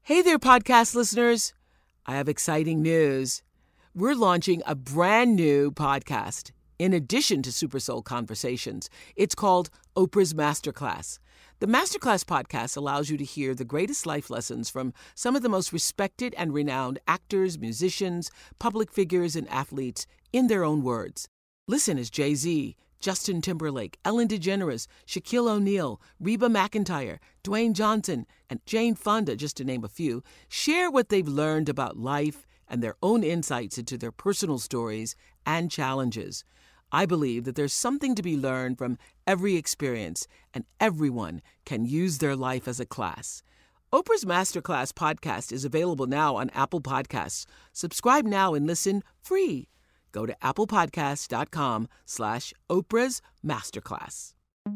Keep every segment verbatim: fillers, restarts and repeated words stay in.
Hey there, podcast listeners. I have exciting news. We're launching a brand new podcast in addition to Super Soul Conversations. It's called Oprah's Masterclass. The Masterclass podcast allows you to hear the greatest life lessons from some of the most respected and renowned actors, musicians, public figures, and athletes in their own words. Listen as Jay-Z, Justin Timberlake, Ellen DeGeneres, Shaquille O'Neal, Reba McEntire, Dwayne Johnson, and Jane Fonda, just to name a few, share what they've learned about life and their own insights into their personal stories and challenges. I believe that there's something to be learned from every experience, and everyone can use their life as a class. Oprah's Masterclass podcast is available now on Apple Podcasts. Subscribe now and listen free. Go to applepodcast.com slash Oprah's Masterclass.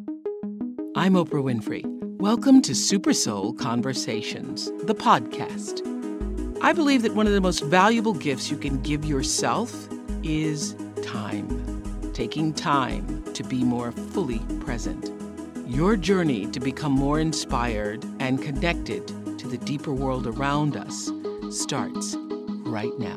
I'm Oprah Winfrey. Welcome to Super Soul Conversations, the podcast. I believe that one of the most valuable gifts you can give yourself is time. Taking time to be more fully present. Your journey to become more inspired and connected to the deeper world around us starts right now.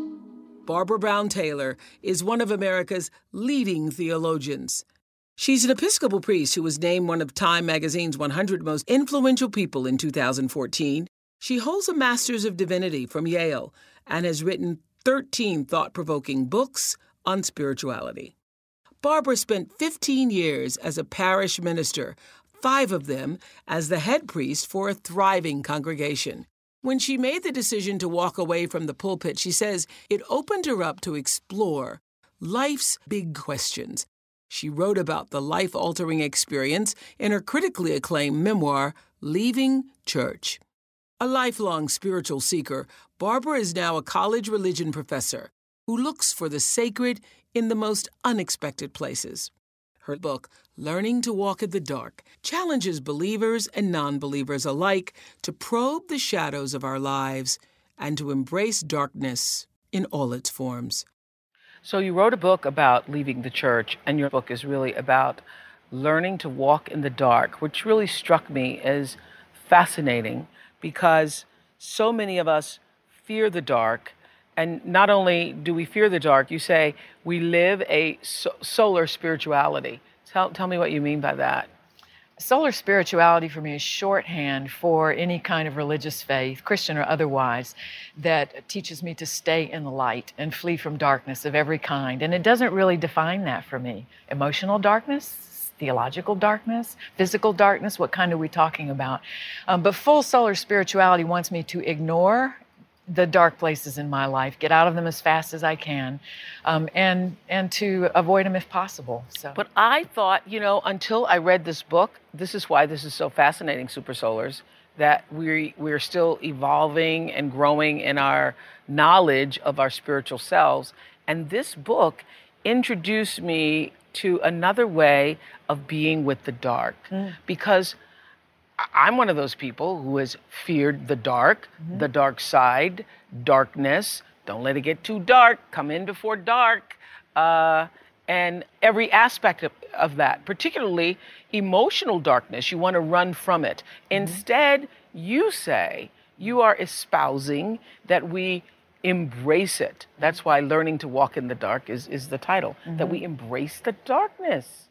Barbara Brown Taylor is one of America's leading theologians. She's an Episcopal priest who was named one of Time magazine's one hundred most influential people in two thousand fourteen. She holds a Master's of Divinity from Yale and has written thirteen thought-provoking books on spirituality. Barbara spent fifteen years as a parish minister, five of them as the head priest for a thriving congregation. When she made the decision to walk away from the pulpit, she says it opened her up to explore life's big questions. She wrote about the life-altering experience in her critically acclaimed memoir, Leaving Church. A lifelong spiritual seeker, Barbara is now a college religion professor who looks for the sacred in the most unexpected places. Her book, Learning to Walk in the Dark, challenges believers and non-believers alike to probe the shadows of our lives and to embrace darkness in all its forms. So you wrote a book about leaving the church, and your book is really about learning to walk in the dark, which really struck me as fascinating because so many of us fear the dark. And not only do we fear the dark, you say we live a so- solar spirituality. Tell, tell me what you mean by that. Solar spirituality for me is shorthand for any kind of religious faith, Christian or otherwise, that teaches me to stay in the light and flee from darkness of every kind. And it doesn't really define that for me. Emotional darkness, theological darkness, physical darkness, what kind are we talking about? Um, but full solar spirituality wants me to ignore the dark places in my life, get out of them as fast as I can, um, and and to avoid them if possible. So, But I thought, you know, until I read this book, this is why this is so fascinating, Super Solars, that we we're still evolving and growing in our knowledge of our spiritual selves. And this book introduced me to another way of being with the dark, mm. because I'm one of those people who has feared the dark, mm-hmm. the dark side, darkness. Don't let it get too dark. Come in before dark. Uh, and every aspect of, of that, particularly emotional darkness, you want to run from it. Mm-hmm. Instead, you say, you are espousing that we embrace it. That's why Learning to Walk in the Dark is, is the title, mm-hmm. that we embrace the darkness.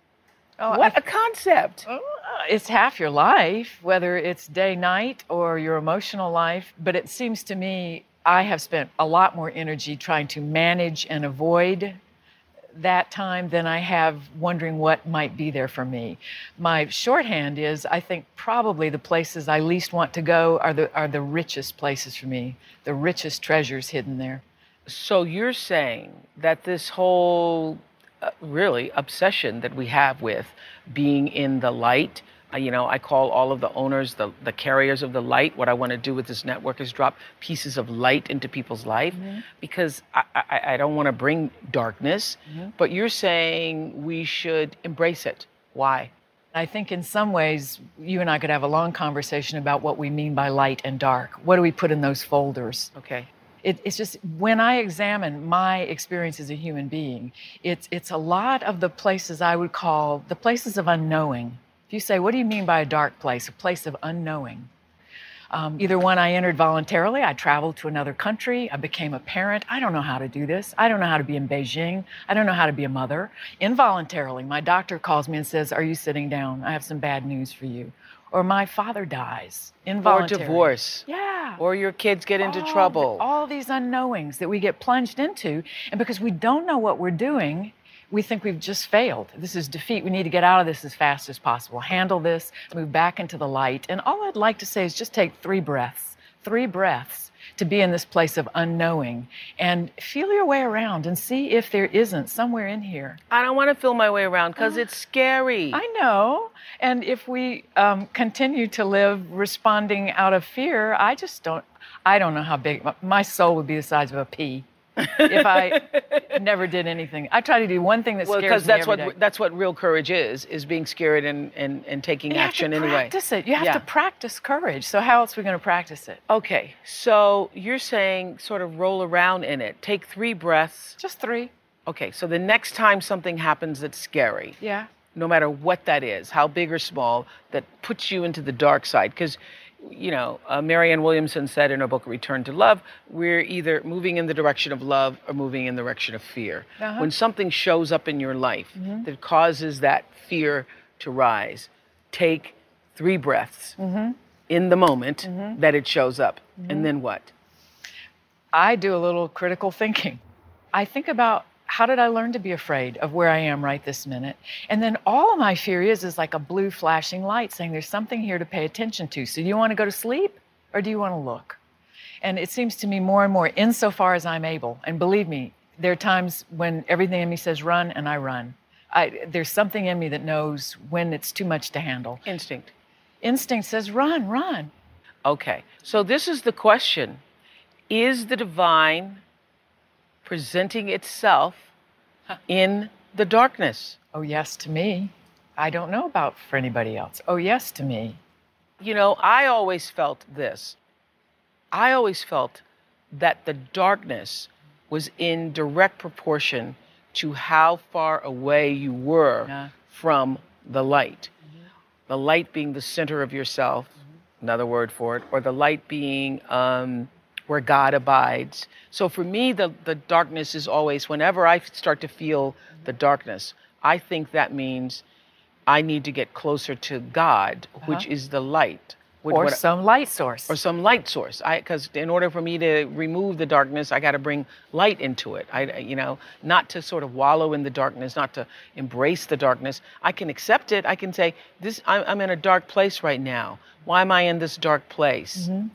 Oh, what I, a concept. Uh, it's half your life, whether it's day, night, or your emotional life. But it seems to me I have spent a lot more energy trying to manage and avoid that time than I have wondering what might be there for me. My shorthand is, I think probably the places I least want to go are the are the richest places for me, the richest treasures hidden there. So you're saying that this whole Uh, really obsession that we have with being in the light. Uh, you know, I call all of the owners the, the carriers of the light. What I want to do with this network is drop pieces of light into people's life, mm-hmm. because I, I, I don't want to bring darkness, mm-hmm. but you're saying we should embrace it. Why? I think in some ways, you and I could have a long conversation about what we mean by light and dark. What do we put in those folders? Okay. It, it's just, when I examine my experience as a human being, it's it's a lot of the places I would call the places of unknowing. If you say, what do you mean by a dark place? A place of unknowing. Um, either one I entered voluntarily, I traveled to another country, I became a parent. I don't know how to do this. I don't know how to be in Beijing. I don't know how to be a mother. Involuntarily, my doctor calls me and says, are you sitting down? I have some bad news for you. Or my father dies. Involuntarily. Or divorce. Yeah. Or your kids get into all trouble. The, all these unknowings that we get plunged into. And because we don't know what we're doing, we think we've just failed. This is defeat. We need to get out of this as fast as possible. Handle this, move back into the light. And all I'd like to say is just take three breaths, three breaths to be in this place of unknowing and feel your way around and see if there isn't somewhere in here. I don't want to feel my way around because uh, it's scary. I know. And if we um, continue to live responding out of fear, I just don't, I don't know how big, my soul would be the size of a pea. If I never did anything. I try to do one thing that well, scares me that's every what day. that's what real courage is, is being scared and, and, and taking you action have to anyway. Practice it. You have yeah. to practice courage. So how else are we going to practice it? Okay, so you're saying sort of roll around in it. Take three breaths. Just three. Okay, so the next time something happens that's scary, yeah, no matter what that is, how big or small, that puts you into the dark side, because you know, uh, Marianne Williamson said in her book, Return to Love, we're either moving in the direction of love or moving in the direction of fear. Uh-huh. When something shows up in your life mm-hmm. that causes that fear to rise, take three breaths mm-hmm. in the moment mm-hmm. that it shows up. Mm-hmm. And then what? I do a little critical thinking. I think about, how did I learn to be afraid of where I am right this minute? And then all of my fear is, is like a blue flashing light saying there's something here to pay attention to. So do you want to go to sleep or do you want to look? And it seems to me more and more, insofar as I'm able, and believe me, there are times when everything in me says run and I run. I, there's something in me that knows when it's too much to handle. Instinct. Instinct says run, run. Okay, so this is the question. Is the divine presenting itself in the darkness? Oh, yes, to me. I don't know about for anybody else. Oh, yes, to me. You know, I always felt this. I always felt that the darkness was in direct proportion to how far away you were yeah. from the light. Mm-hmm. The light being the center of yourself, mm-hmm. another word for it, or the light being um, where God abides. So for me, the, the darkness is always, whenever I start to feel the darkness, I think that means I need to get closer to God, uh-huh. which is the light. Or what, some light source. Or some light source. Because in order for me to remove the darkness, I got to bring light into it. I, you know, not to sort of wallow in the darkness, not to embrace the darkness. I can accept it. I can say, "This, I'm, I'm in a dark place right now. Why am I in this dark place?" Mm-hmm.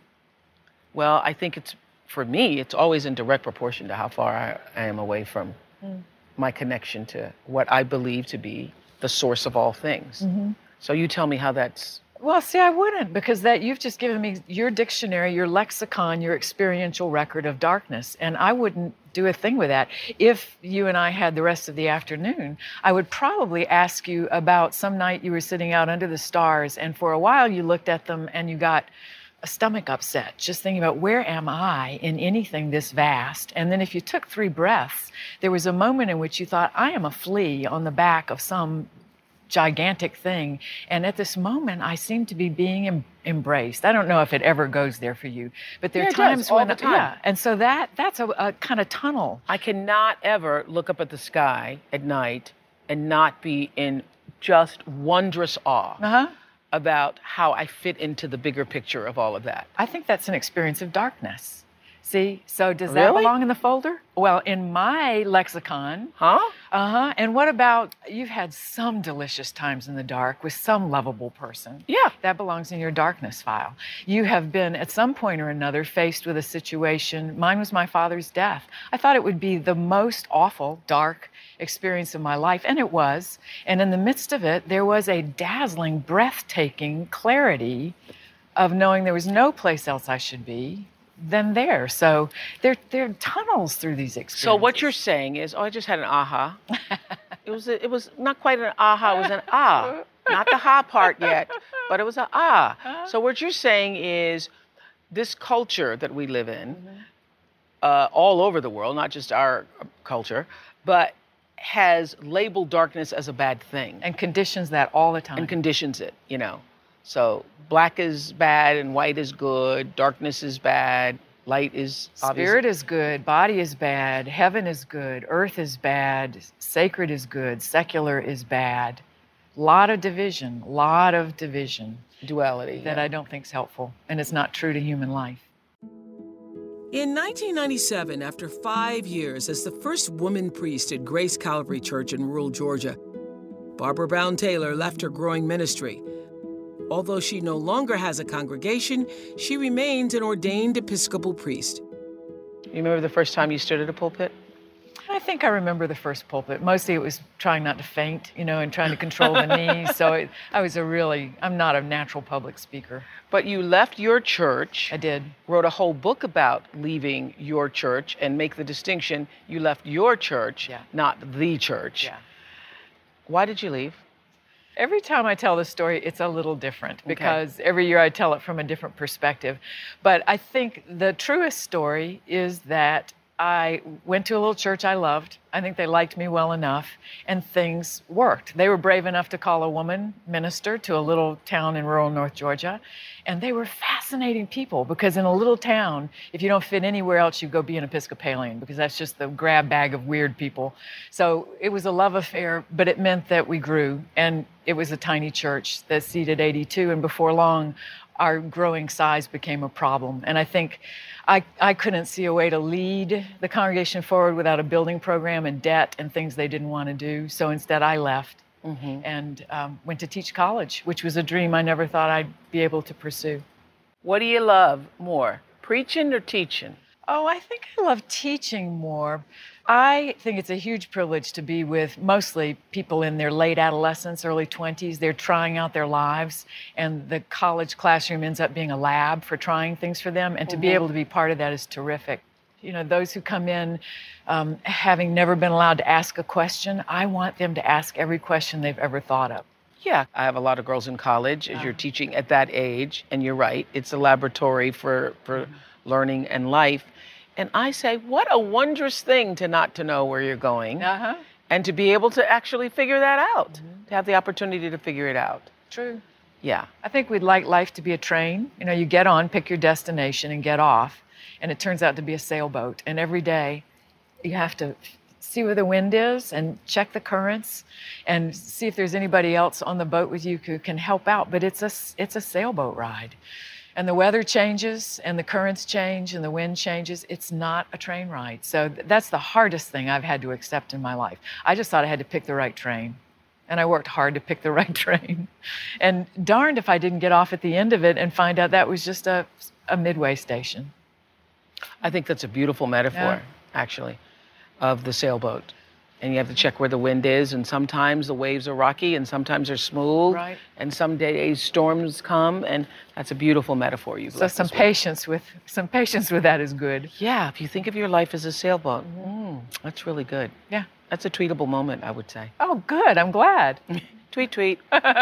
Well, I think it's, for me, it's always in direct proportion to how far I, I am away from mm. my connection to what I believe to be the source of all things. Mm-hmm. So you tell me how that's... Well, see, I wouldn't, because that you've just given me your dictionary, your lexicon, your experiential record of darkness, and I wouldn't do a thing with that. If you and I had the rest of the afternoon, I would probably ask you about some night you were sitting out under the stars, and for a while you looked at them and you got a stomach upset, just thinking about where am I in anything this vast? And then if you took three breaths, there was a moment in which you thought, I am a flea on the back of some gigantic thing. And at this moment, I seem to be being em- embraced. I don't know if it ever goes there for you, but there yeah, are times does, all when, the time. yeah. And so that that's a, a kind of tunnel. I cannot ever look up at the sky at night and not be in just wondrous awe uh-huh. about how I fit into the bigger picture of all of that. I think that's an experience of darkness. See, so does really? that belong in the folder? Well, in my lexicon. Huh? Uh-huh. And what about, you've had some delicious times in the dark with some lovable person. Yeah. That belongs in your darkness file. You have been, at some point or another, faced with a situation. Mine was my father's death. I thought it would be the most awful, dark experience of my life, and it was. And in the midst of it, there was a dazzling, breathtaking clarity of knowing there was no place else I should be than there. So there, there are tunnels through these experiences. So what you're saying is, oh, I just had an aha. it was a, it was not quite an aha, it was an ah. Not the ha part yet, but it was an ah. So what you're saying is this culture that we live in, mm-hmm. uh, all over the world, not just our culture, but has labeled darkness as a bad thing. And conditions that all the time. And conditions it, you know. So black is bad and white is good. Darkness is bad. Light is obviously. Spirit is good. Body is bad. Heaven is good. Earth is bad. Sacred is good. Secular is bad. Lot of division. Lot of division. Duality. That yeah. I don't think is helpful. And it's not true to human life. In nineteen ninety-seven, after five years as the first woman priest at Grace Calvary Church in rural Georgia, Barbara Brown Taylor left her growing ministry. Although she no longer has a congregation, she remains an ordained Episcopal priest. You remember the first time you stood at a pulpit? I think I remember the first pulpit. Mostly it was trying not to faint, you know, and trying to control the knees. So it, I was a really, I'm not a natural public speaker. But you left your church. I did. Wrote a whole book about leaving your church and make the distinction you left your church, yeah. not the church. Yeah. Why did you leave? Every time I tell this story, it's a little different because okay. every year I tell it from a different perspective. But I think the truest story is that I went to a little church I loved. I think they liked me well enough, and things worked. They were brave enough to call a woman minister to a little town in rural North Georgia, and they were fascinating people because in a little town, if you don't fit anywhere else, you go be an Episcopalian because that's just the grab bag of weird people. So it was a love affair, but it meant that we grew, and it was a tiny church that seated eighty-two, and before long, our growing size became a problem. And I think I, I couldn't see a way to lead the congregation forward without a building program and debt and things they didn't want to do. So instead I left mm-hmm. and um, went to teach college, which was a dream I never thought I'd be able to pursue. What do you love more, preaching or teaching? Oh, I think I love teaching more. I think it's a huge privilege to be with mostly people in their late adolescence, early twenties. They're trying out their lives, and the college classroom ends up being a lab for trying things for them, and to mm-hmm. be able to be part of that is terrific. You know, those who come in um, having never been allowed to ask a question, I want them to ask every question they've ever thought of. Yeah, I have a lot of girls in college as you're teaching at that age, and you're right, it's a laboratory for, for mm-hmm. learning and life. And I say, what a wondrous thing to not to know where you're going uh-huh. and to be able to actually figure that out, mm-hmm. to have the opportunity to figure it out. True. Yeah. I think we'd like life to be a train. You know, you get on, pick your destination, and get off. And it turns out to be a sailboat. And every day you have to see where the wind is and check the currents and see if there's anybody else on the boat with you who can help out. But it's a, it's a sailboat ride. And the weather changes, and the currents change, and the wind changes. It's not a train ride. So th- that's the hardest thing I've had to accept in my life. I just thought I had to pick the right train. And I worked hard to pick the right train. And darned if I didn't get off at the end of it and find out that was just a, a midway station. I think that's a beautiful metaphor, yeah. actually, of the sailboat. And you have to check where the wind is, and sometimes the waves are rocky, and sometimes they're smooth, right. and some days storms come, and that's a beautiful metaphor you've so left some us with. patience with some patience with that is good. Yeah, if you think of your life as a sailboat, mm, that's really good. Yeah, that's a tweetable moment, I would say. Oh, good. I'm glad. Tweet, tweet.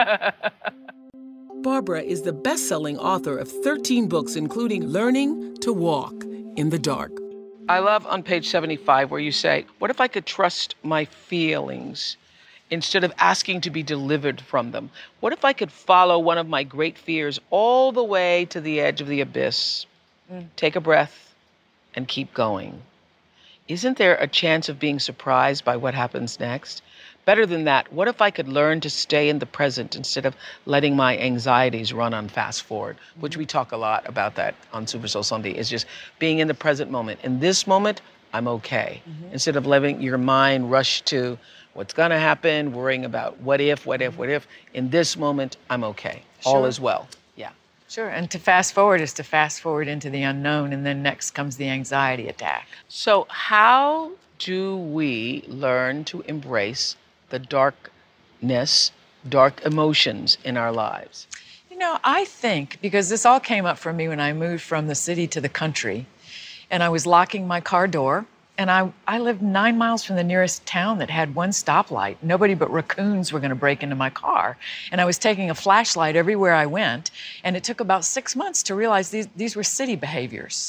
Barbara is the best-selling author of thirteen books, including Learning to Walk in the Dark. I love on page seventy-five where you say, what if I could trust my feelings instead of asking to be delivered from them? What if I could follow one of my great fears all the way to the edge of the abyss? Mm. Take a breath and keep going. Isn't there a chance of being surprised by what happens next? Better than that, what if I could learn to stay in the present instead of letting my anxieties run on fast forward, which we talk a lot about that on Super Soul Sunday, is just being in the present moment. In this moment, I'm okay. Mm-hmm. Instead of letting your mind rush to what's gonna happen, worrying about what if, what if, what if. In this moment, I'm okay. Sure. All is well. Yeah. Sure, and to fast forward is to fast forward into the unknown, and then next comes the anxiety attack. So how do we learn to embrace the darkness, dark emotions in our lives? You know, I think, because this all came up for me when I moved from the city to the country, and I was locking my car door, and I, I lived nine miles from the nearest town that had one stoplight. Nobody but raccoons were going to break into my car. And I was taking a flashlight everywhere I went, and it took about six months to realize these, these were city behaviors.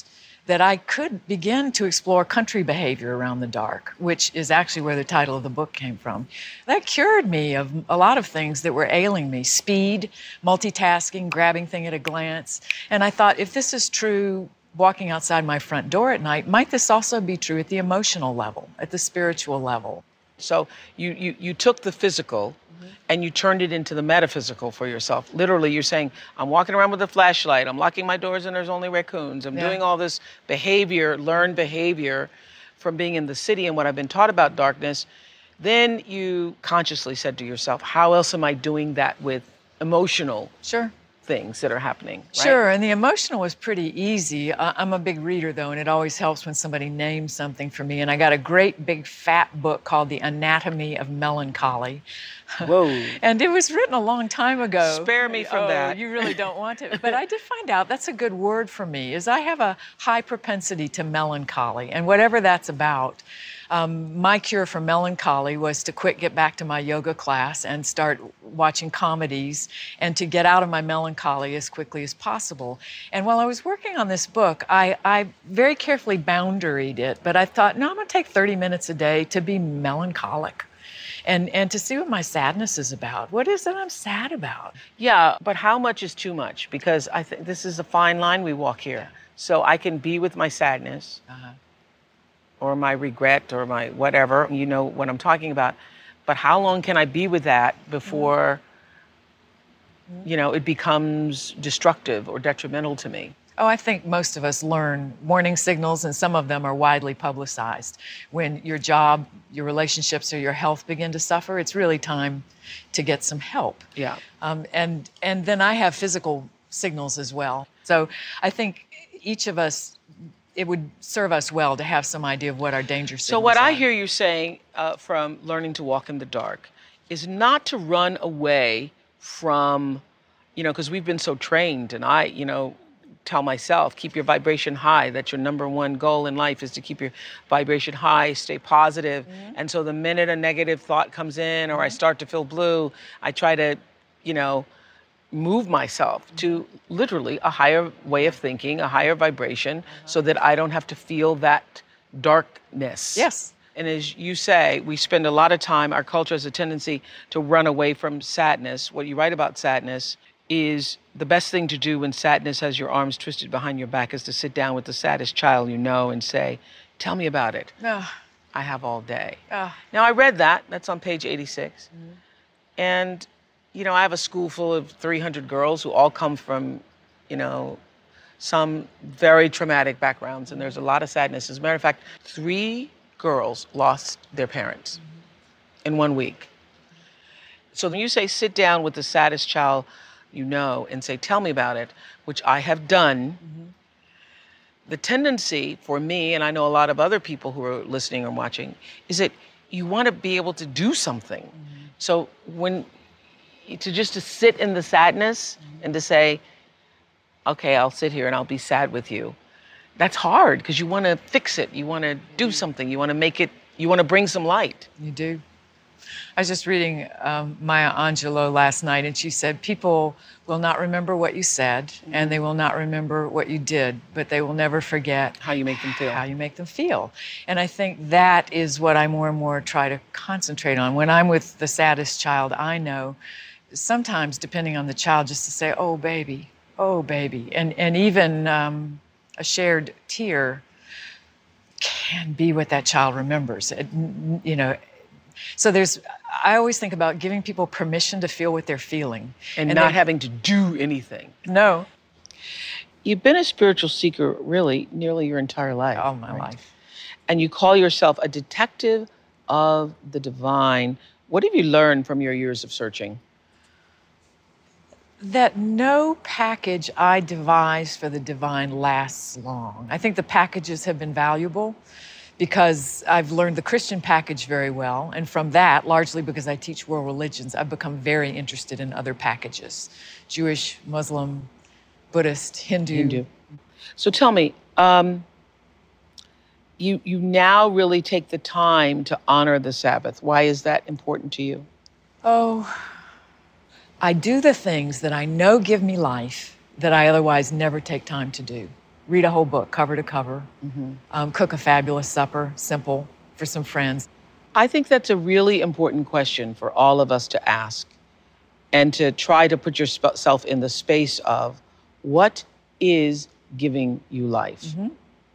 that I could begin to explore country behavior around the dark, which is actually where the title of the book came from. That cured me of a lot of things that were ailing me: speed, multitasking, grabbing things at a glance. And I thought, if this is true walking outside my front door at night, might this also be true at the emotional level, at the spiritual level? So you, you, you took the physical mm-hmm. and you turned it into the metaphysical for yourself. Literally, you're saying, I'm walking around with a flashlight, I'm locking my doors and there's only raccoons. I'm yeah. doing all this behavior, learned behavior from being in the city and what I've been taught about darkness. Then you consciously said to yourself, how else am I doing that with emotional Sure. things that are happening, right? Sure, and the emotional was pretty easy. Uh, I'm a big reader, though, and it always helps when somebody names something for me. And I got a great big fat book called The Anatomy of Melancholy. Whoa. And it was written a long time ago. Spare me from oh, that. You really don't want to. But I did find out that's a good word for me, is I have a high propensity to melancholy, and whatever that's about. Um, my cure for melancholy was to quit, get back to my yoga class and start watching comedies and to get out of my melancholy as quickly as possible. And while I was working on this book, I, I very carefully boundaried it, but I thought, no, I'm going to take thirty minutes a day to be melancholic and, and to see what my sadness is about. What is it I'm sad about? Yeah, but how much is too much? Because I think this is a fine line we walk here. So I can be with my sadness. Uh-huh. or my regret or my whatever, you know what I'm talking about. But how long can I be with that before, mm-hmm. you know, it becomes destructive or detrimental to me? Oh, I think most of us learn warning signals, and some of them are widely publicized. When your job, your relationships, or your health begin to suffer, it's really time to get some help. Yeah. Um, and, and then I have physical signals as well. So I think each of us, it would serve us well to have some idea of what our danger signals are. So what I hear you saying uh, from learning to walk in the dark is not to run away from, you know, because we've been so trained, and I, you know, tell myself, keep your vibration high. That's your number one goal in life, is to keep your vibration high, stay positive. Mm-hmm. And so the minute a negative thought comes in or mm-hmm. I start to feel blue, I try to, you know, move myself to literally a higher way of thinking, a higher vibration, uh-huh. so that I don't have to feel that darkness. Yes. And as you say, we spend a lot of time, our culture has a tendency to run away from sadness. What you write about sadness is the best thing to do when sadness has your arms twisted behind your back is to sit down with the saddest child you know and say, tell me about it. Oh. I have all day. Oh. Now, I read that. That's on page eighty-six. Mm-hmm. And you know, I have a school full of three hundred girls who all come from, you know, some very traumatic backgrounds, and there's a lot of sadness. As a matter of fact, three girls lost their parents mm-hmm. in one week. So when you say sit down with the saddest child you know and say, tell me about it, which I have done, mm-hmm. the tendency for me, and I know a lot of other people who are listening or watching, is that you want to be able to do something. Mm-hmm. So when to just to sit in the sadness mm-hmm. and to say, okay, I'll sit here and I'll be sad with you. That's hard because you want to fix it. You want to do something. You want to make it, you want to bring some light. You do. I was just reading um, Maya Angelou last night, and she said, people will not remember what you said, mm-hmm. and they will not remember what you did, but they will never forget how you make them feel. How you make them feel. And I think that is what I more and more try to concentrate on. When I'm with the saddest child I know, sometimes, depending on the child, just to say, oh, baby, oh, baby. And, and even um, a shared tear can be what that child remembers. It, you know, so there's, I always think about giving people permission to feel what they're feeling. And, and not they, having to do anything. No. You've been a spiritual seeker, really, nearly your entire life. All my right? life. And you call yourself a detective of the divine. What have you learned from your years of searching? That no package I devise for the divine lasts long. I think the packages have been valuable because I've learned the Christian package very well. And from that, largely because I teach world religions, I've become very interested in other packages. Jewish, Muslim, Buddhist, Hindu. Hindu. So tell me, um, you, you now really take the time to honor the Sabbath. Why is that important to you? Oh, I do the things that I know give me life that I otherwise never take time to do. read a whole book, cover to cover, Mm-hmm. um, cook a fabulous supper, simple, for some friends. I think that's a really important question for all of us to ask, and to try to put yourself in the space of what is giving you life? Mm-hmm.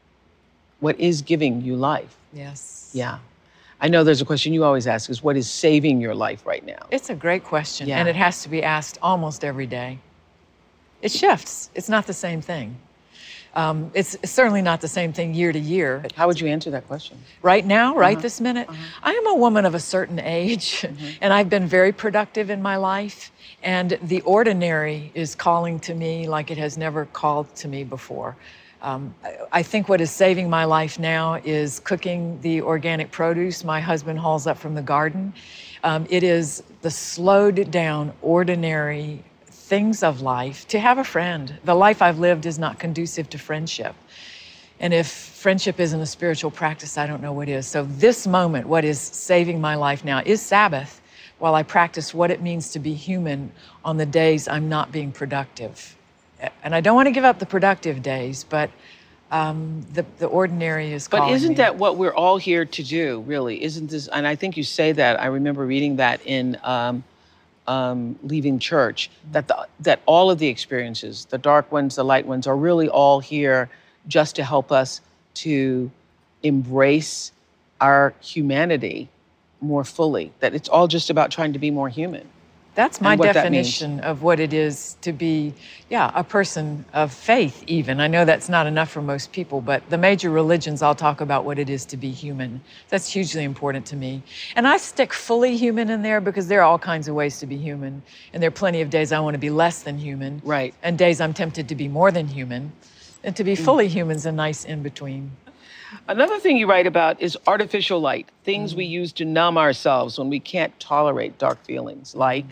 What is giving you life? Yes. Yeah. I know there's a question you always ask is what is saving your life right now? It's a great question, Yeah. and it has to be asked almost every day. It shifts. It's not the same thing. Um, it's certainly not the same thing year to year. How would you answer that question? Right now, right Uh-huh. this minute, Uh-huh. I am a woman of a certain age, Mm-hmm. and I've been very productive in my life, and the ordinary is calling to me like it has never called to me before. Um, I, I think what is saving my life now is cooking the organic produce my husband hauls up from the garden. Um, it is the slowed down, ordinary things of life, to have a friend. The life I've lived is not conducive to friendship. And if friendship isn't a spiritual practice, I don't know what is. So this moment, what is saving my life now is Sabbath, while I practice what it means to be human on the days I'm not being productive. And I don't want to give up the productive days, but um, the, the ordinary is calling But isn't me. that what we're all here to do, really? Isn't this, and I think you say that, I remember reading that in um, um, Leaving Church, that, the, that all of the experiences, the dark ones, the light ones, are really all here just to help us to embrace our humanity more fully, that it's all just about trying to be more human. That's my and what that means. definition of what it is to be, yeah, a person of faith even. I know that's not enough for most people, but the major religions all talk about what it is to be human. That's hugely important to me. And I stick fully human in there because there are all kinds of ways to be human. And there are plenty of days I want to be less than human. Right. And days I'm tempted to be more than human. And to be fully human's a nice in between. Another thing you write about is artificial light, things we use to numb ourselves when we can't tolerate dark feelings, like?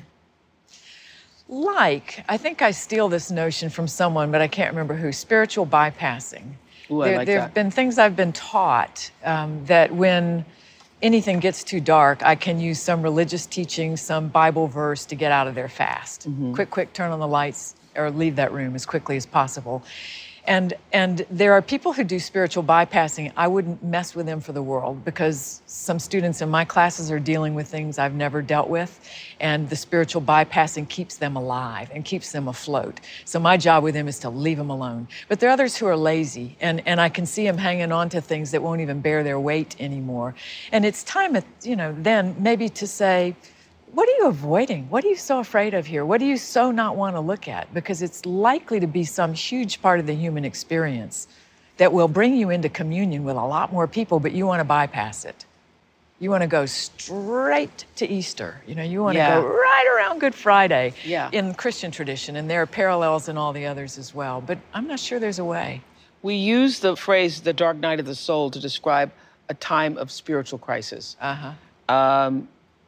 Like, I think I steal this notion from someone, but I can't remember who, spiritual bypassing. Ooh, I there like there that. have been things I've been taught um, that when anything gets too dark, I can use some religious teaching, some Bible verse to get out of there fast. Mm-hmm. Quick, quick, turn on the lights or leave that room as quickly as possible. And, and there are people who do spiritual bypassing. I wouldn't mess with them for the world because some students in my classes are dealing with things I've never dealt with, and the spiritual bypassing keeps them alive and keeps them afloat. So my job with them is to leave them alone. But there are others who are lazy, and, and I can see them hanging on to things that won't even bear their weight anymore. And it's time, at, you know, then maybe to say, what are you avoiding? What are you so afraid of here? What do you so not want to look at? Because it's likely to be some huge part of the human experience that will bring you into communion with a lot more people, but you want to bypass it. You want to go straight to Easter. You know, you want Yeah. to go right around Good Friday Yeah. in Christian tradition, and there are parallels in all the others as well. But I'm not sure there's a way. We use the phrase the dark night of the soul to describe a time of spiritual crisis. Uh-huh. Um,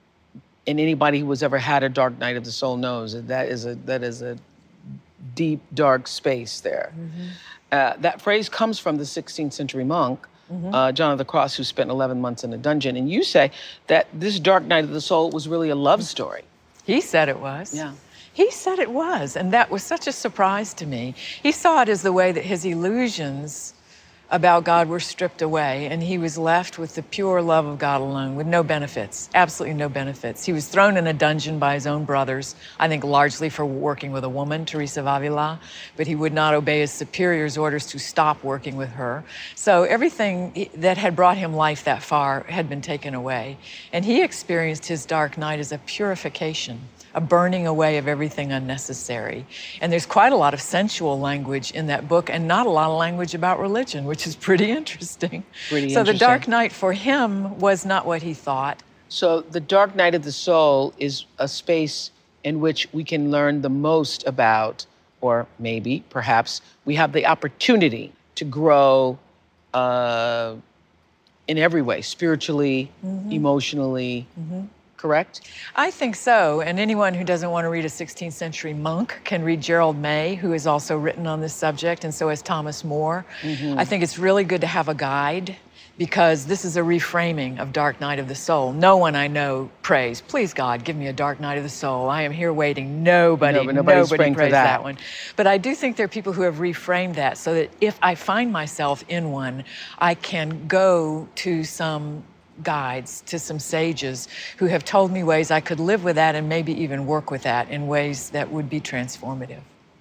and anybody who has ever had a dark night of the soul knows that that is a, that is a deep, dark space there. Mm-hmm. Uh, that phrase comes from the sixteenth century monk, Mm-hmm. uh, John of the Cross, who spent eleven months in a dungeon. And you say that this dark night of the soul was really a love story. He said it was. Yeah. He said it was, and that was such a surprise to me. He saw it as the way that his illusions about God were stripped away, and he was left with the pure love of God alone, with no benefits, absolutely no benefits. He was thrown in a dungeon by his own brothers, I think largely for working with a woman, Teresa of Avila, but he would not obey his superior's orders to stop working with her. So everything that had brought him life that far had been taken away, and he experienced his dark night as a purification, a burning away of everything unnecessary. And there's quite a lot of sensual language in that book and not a lot of language about religion, which is pretty interesting. Pretty so interesting. the dark night for him was not what he thought. So the dark night of the soul is a space in which we can learn the most about, or maybe, perhaps, we have the opportunity to grow uh, in every way, spiritually, Mm-hmm. emotionally, Mm-hmm. correct? I think so. And anyone who doesn't want to read a sixteenth century monk can read Gerald May, who has also written on this subject, and so has Thomas More. Mm-hmm. I think it's really good to have a guide, because this is a reframing of Dark Night of the Soul. No one I know prays, please God, give me a dark night of the soul. I am here waiting. Nobody, no, nobody prays that. that one. But I do think there are people who have reframed that so that if I find myself in one, I can go to some guides, to some sages who have told me ways I could live with that and maybe even work with that in ways that would be transformative.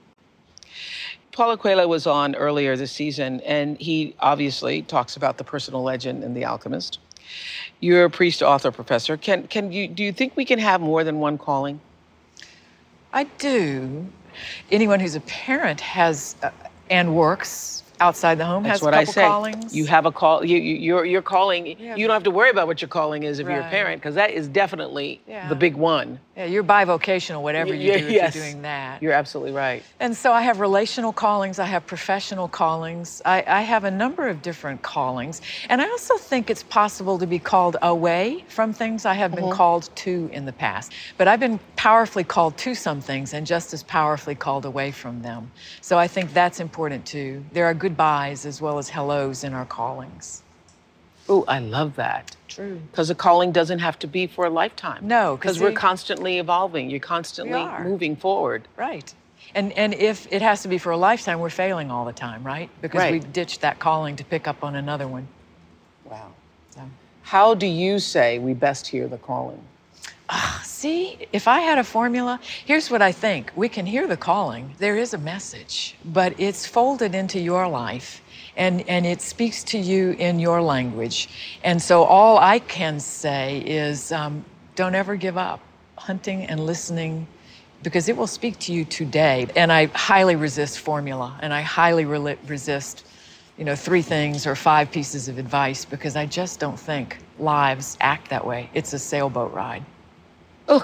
Paulo Coelho was on earlier this season, and he obviously talks about the personal legend in The Alchemist. You're a priest, author, professor. Can can you do you think we can have more than one calling? I do. Anyone who's a parent has uh, and works outside the home That's has what a couple I say. callings. You have a call. You, you you're you're calling. Yeah. You don't have to worry about what your calling is if Right. you're a parent, because that is definitely Yeah. the big one. Yeah, you're bivocational, whatever you Yeah, do if yes. you're doing that. You're absolutely right. And so I have relational callings, I have professional callings, I, I have a number of different callings. And I also think it's possible to be called away from things I have been Mm-hmm. called to in the past. But I've been powerfully called to some things and just as powerfully called away from them. So I think that's important too. There are goodbyes as well as hellos in our callings. Ooh, I love that. True. Because a calling doesn't have to be for a lifetime. No, because because we're we- constantly evolving. You're constantly We are. moving forward. Right. And and if it has to be for a lifetime, we're failing all the time, right? Because Right. we've ditched that calling to pick up on another one. Wow. So. How do you say we best hear the calling? See, if I had a formula, here's what I think. We can hear the calling. There is a message, but it's folded into your life and, and it speaks to you in your language. And so all I can say is um, don't ever give up hunting and listening, because it will speak to you today. And I highly resist formula, and I highly re- resist you know, three things or five pieces of advice, because I just don't think lives act that way. It's a sailboat ride. Oh,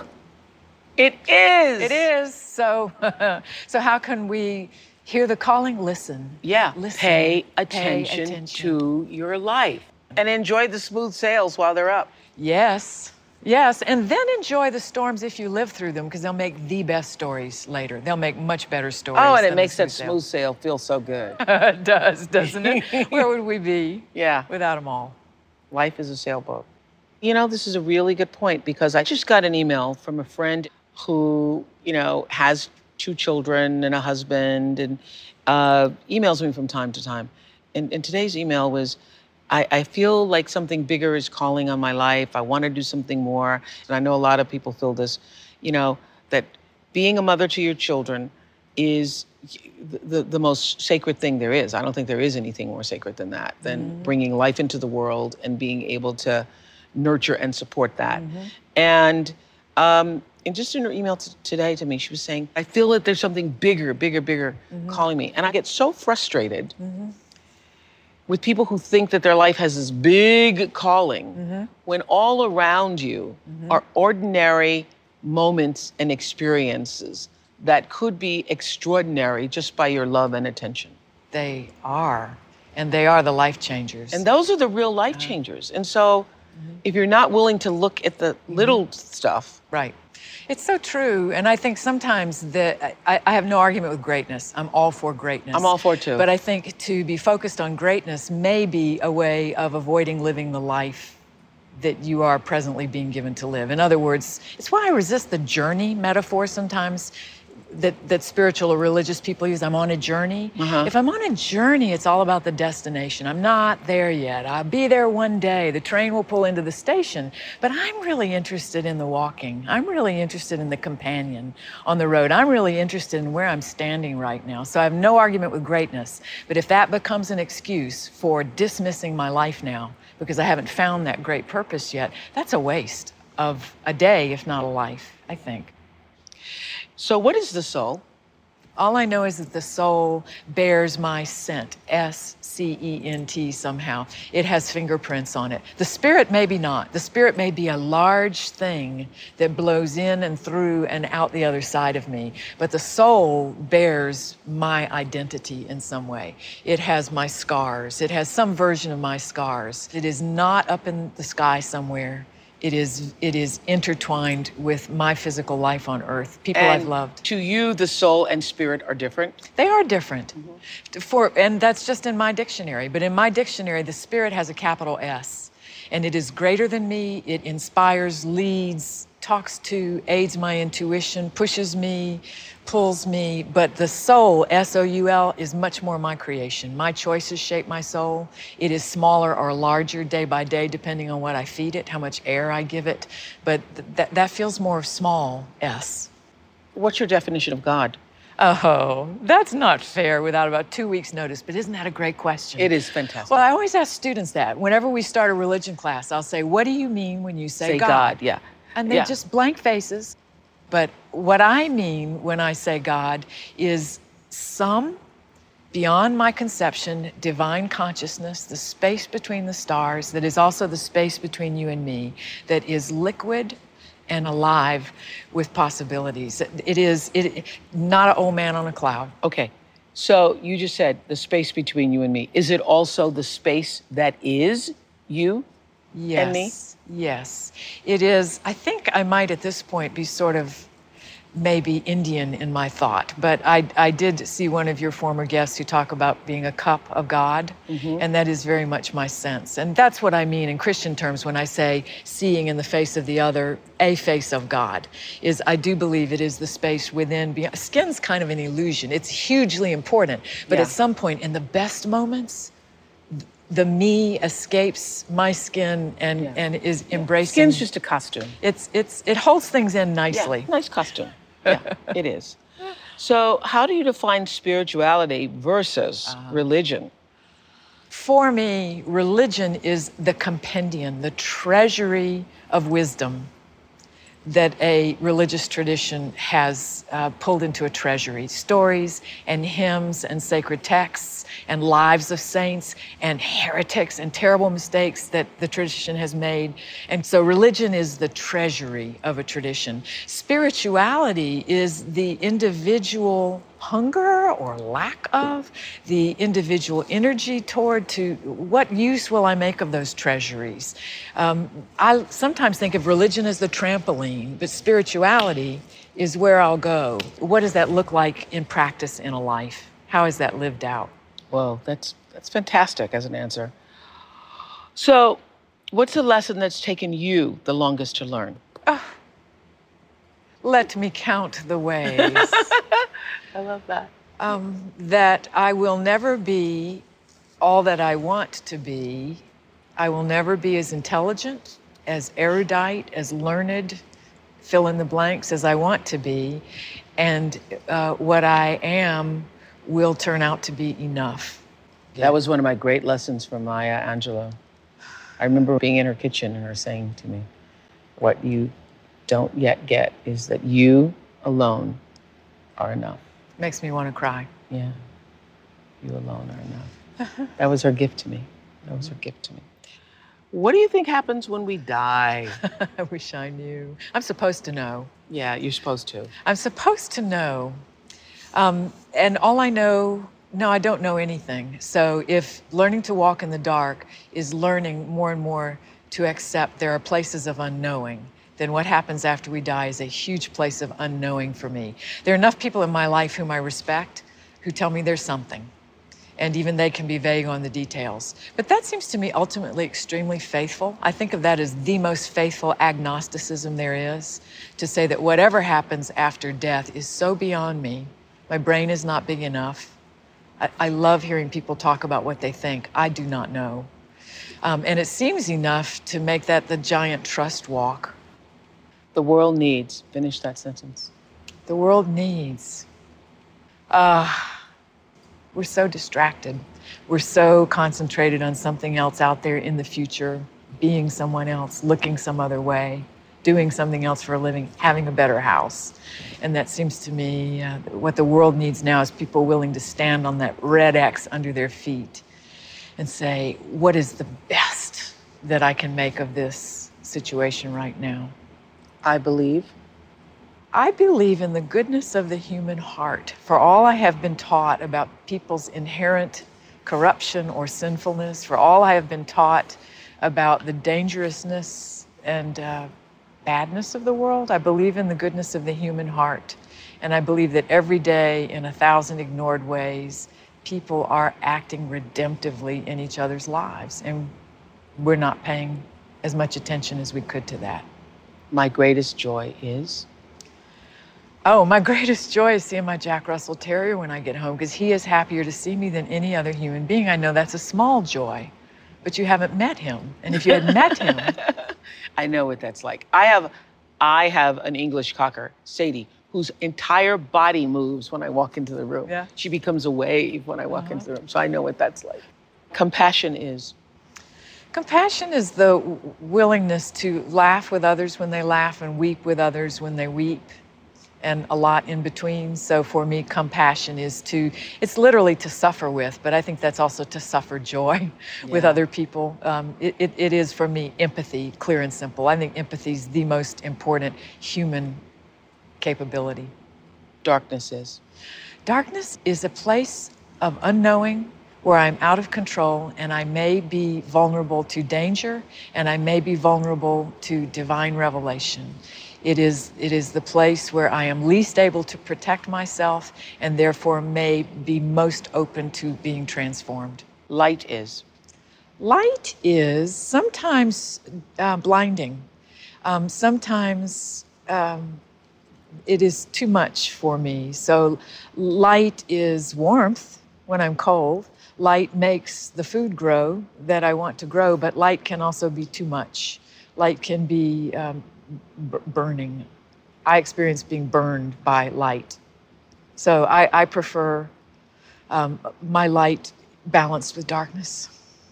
it is. It is. So, so how can we hear the calling? Listen. Yeah. Listen. Pay Pay attention, attention. to your life and enjoy the smooth sails while they're up. Yes. Yes. And then enjoy the storms if you live through them, because they'll make the best stories later. They'll make much better stories. Oh, and it than makes a that smooth sail feel so good. It does, doesn't it? Where would we be Yeah. without them all? Life is a sailboat. You know, this is a really good point, because I just got an email from a friend who, you know, has two children and a husband, and uh, emails me from time to time. And, and today's email was, I, I feel like something bigger is calling on my life. I want to do something more. And I know a lot of people feel this, you know, that being a mother to your children is the, the, the most sacred thing there is. I don't think there is anything more sacred than that, than mm-hmm. bringing life into the world and being able to nurture and support that. Mm-hmm. And um, and just in her email t- today to me, she was saying, I feel that there's something bigger, bigger, bigger mm-hmm. calling me. And I get so frustrated mm-hmm. with people who think that their life has this big calling mm-hmm. when all around you mm-hmm. are ordinary moments and experiences that could be extraordinary just by your love and attention. They are. And they are the life changers. And those are the real life changers. And so mm-hmm. if you're not willing to look at the little mm-hmm. stuff. Right. It's so true. And I think sometimes that I, I have no argument with greatness. I'm all for greatness. I'm all for it too. But I think to be focused on greatness may be a way of avoiding living the life that you are presently being given to live. In other words, it's why I resist the journey metaphor sometimes that, that spiritual or religious people use. I'm on a journey. Uh-huh. If I'm on a journey, it's all about the destination. I'm not there yet. I'll be there one day. The train will pull into the station. But I'm really interested in the walking. I'm really interested in the companion on the road. I'm really interested in where I'm standing right now. So I have no argument with greatness. But if that becomes an excuse for dismissing my life now because I haven't found that great purpose yet, that's a waste of a day, if not a life, I think. So what is the soul? All I know is that the soul bears my scent, S C E N T somehow. It has fingerprints on it. The spirit maybe not. The spirit may be a large thing that blows in and through and out the other side of me. But the soul bears my identity in some way. It has my scars. It has some version of my scars. It is not up in the sky somewhere. It is, it is intertwined with my physical life on earth, people And I've loved. to you, the soul and spirit are different? They are different. Mm-hmm. For, and that's just in my dictionary. But in my dictionary, the spirit has a capital S. And it is greater than me. It inspires, leads, talks to, aids my intuition, pushes me, pulls me. But the soul, S O U L, is much more my creation. My choices shape my soul. It is smaller or larger day by day, depending on what I feed it, how much air I give it. But th- that, that feels more small, S. What's your definition of God? Oh, that's not fair without about two weeks' notice, but isn't that a great question? It is fantastic. Well, I always ask students that. Whenever we start a religion class, I'll say, what do you mean when you say, Say God? God, yeah. And they Yeah. just blank faces. But what I mean when I say God is some beyond my conception, divine consciousness, the space between the stars, that is also the space between you and me, that is liquid and alive with possibilities. It is it, not an old man on a cloud. Okay, so you just said the space between you and me. Is it also the space that is you Yes, and me? Yes, it is. I think I might at this point be sort of maybe Indian in my thought, but I, I did see one of your former guests who talk about being a cup of God, mm-hmm. and that is very much my sense. And that's what I mean in Christian terms when I say seeing in the face of the other a face of God, is I do believe it is the space within. Beyond. Skin's kind of an illusion. It's hugely important, but Yeah. at some point in the best moments, the me escapes my skin and, Yeah. and is embracing. Skin's just a costume. It's, it's, it holds things in nicely. Yeah, nice costume. Yeah, it is. So how do you define spirituality versus uh, religion? For me, religion is the compendium, the treasury of wisdom that a religious tradition has uh, pulled into a treasury. Stories and hymns and sacred texts and lives of saints and heretics and terrible mistakes that the tradition has made. And so religion is the treasury of a tradition. Spirituality is the individual hunger or lack of, the individual energy toward to what use will I make of those treasuries. Um, I sometimes think of religion as the trampoline, but spirituality is where I'll go. What does that look like in practice in a life? How is that lived out? Well, that's that's fantastic as an answer. So, what's the lesson that's taken you the longest to learn? Oh, let me count the ways. I love that. Um, that I will never be all that I want to be. I will never be as intelligent, as erudite, as learned, fill in the blanks as I want to be. And uh, what I am will turn out to be enough. That was one of my great lessons from Maya Angelou. I remember being in her kitchen and her saying to me, what you don't yet get is that you alone are enough. Makes me want to cry. Yeah, you alone are enough. That was her gift to me. That was her gift to me. What do you think happens when we die? I wish I knew. I'm supposed to know. Yeah, you're supposed to. I'm supposed to know. Um, and all I know, no, I don't know anything. So if learning to walk in the dark is learning more and more to accept there are places of unknowing, then what happens after we die is a huge place of unknowing for me. There are enough people in my life whom I respect who tell me there's something. And even they can be vague on the details. But that seems to me ultimately extremely faithful. I think of that as the most faithful agnosticism there is, to say that whatever happens after death is so beyond me. My brain is not big enough. I, I love hearing people talk about what they think. I do not know. Um, and it seems enough to make that the giant trust walk. The world needs, finish that sentence. The world needs. Uh, we're so distracted. We're so concentrated on something else out there in the future, being someone else, looking some other way, doing something else for a living, having a better house. And that seems to me uh, what the world needs now is people willing to stand on that red X under their feet and say, what is the best that I can make of this situation right now? I believe. I believe in the goodness of the human heart. For all I have been taught about people's inherent corruption or sinfulness, for all I have been taught about the dangerousness and uh, badness of the world. I believe in the goodness of the human heart. And I believe that every day, in a thousand ignored ways, people are acting redemptively in each other's lives. And we're not paying as much attention as we could to that. My greatest joy is? Oh, my greatest joy is seeing my Jack Russell Terrier when I get home, because he is happier to see me than any other human being. I know that's a small joy, but you haven't met him. And if you had met him... I know what that's like. I have, I have an English cocker, Sadie, whose entire body moves when I walk into the room. Yeah. She becomes a wave when I walk Uh-huh. into the room, so I know what that's like. Compassion is? Compassion is the w- willingness to laugh with others when they laugh and weep with others when they weep, and a lot in between. So for me, compassion is to, it's literally to suffer with, but I think that's also to suffer joy with Yeah. other people. Um, it, it, it is, for me, empathy, clear and simple. I think empathy is the most important human capability. Darkness is? Darkness is a place of unknowing where I'm out of control, and I may be vulnerable to danger, and I may be vulnerable to divine revelation. It is, it is the place where I am least able to protect myself, and therefore may be most open to being transformed. Light is? Light is sometimes uh, blinding. Um, sometimes um, it is too much for me. So light is warmth when I'm cold. Light makes the food grow that I want to grow, but light can also be too much. Light can be um, b- burning. I experience being burned by light. So I, I prefer um, my light balanced with darkness.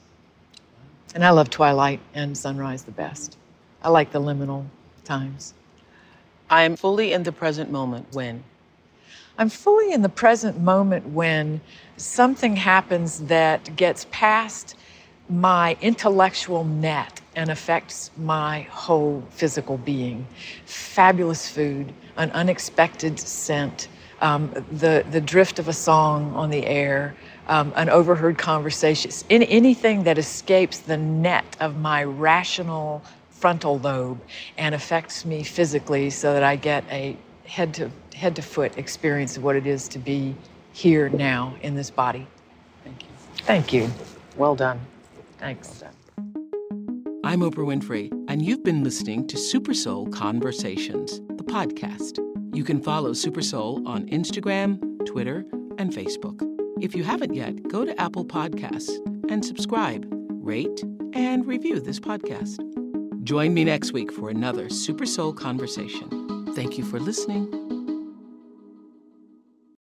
And I love twilight and sunrise the best. I like the liminal times. I'm fully in the present moment when? I'm fully in the present moment when something happens that gets past my intellectual net and affects my whole physical being. Fabulous food, an unexpected scent, um, the, the drift of a song on the air, um, an overheard conversation, in, anything that escapes the net of my rational frontal lobe and affects me physically so that I get a head to head to foot experience of what it is to be here now in this body. Thank you. Thank you. Well done. Thanks. Well done. I'm Oprah Winfrey, and you've been listening to Super Soul Conversations, the podcast. You can follow Super Soul on Instagram, Twitter, and Facebook. If you haven't yet, go to Apple Podcasts and subscribe, rate, and review this podcast. Join me next week for another Super Soul Conversation. Thank you for listening.